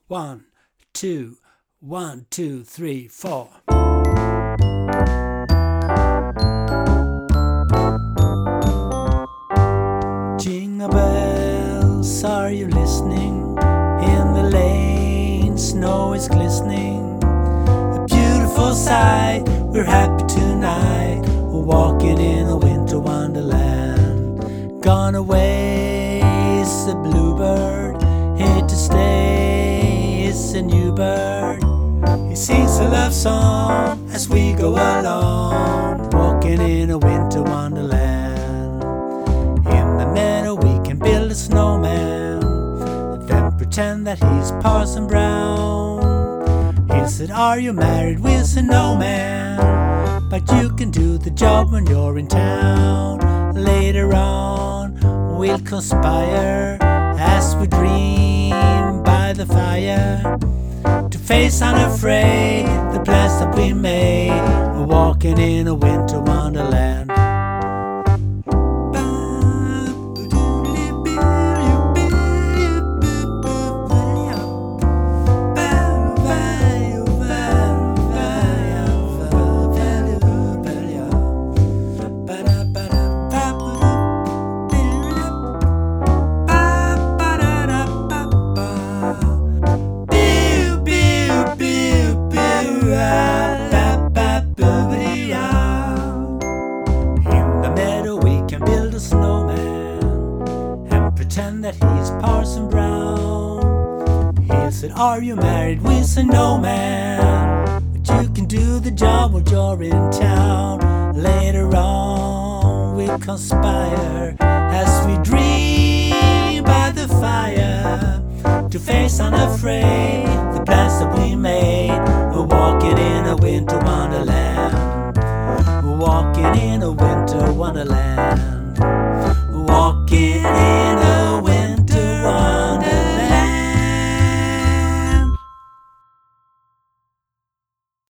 1, 2, 1, 2, 3, 4. Jingle bells, are you listening? In the lane, snow is glistening. A beautiful sight, we're happy tonight. We're walking in a winter wonderland. Gone away is a bluebird, here to stay is a new bird. He sings a love song as we go along, walking in a winter wonderland. In the meadow we can build a snowman, then pretend that he's Parson Brown. He said, are you married? We said, no man, but you can do the job when you're in town. Later on we'll conspire as we dream by the fire, to face unafraid the plans that we made. We're walking in a winter wonderland. Pretend that he's Parson Brown. He said, are you married? We said, no man, but you can do the job when you're in town. Later on we'll conspire as we dream by the fire, to face unafraid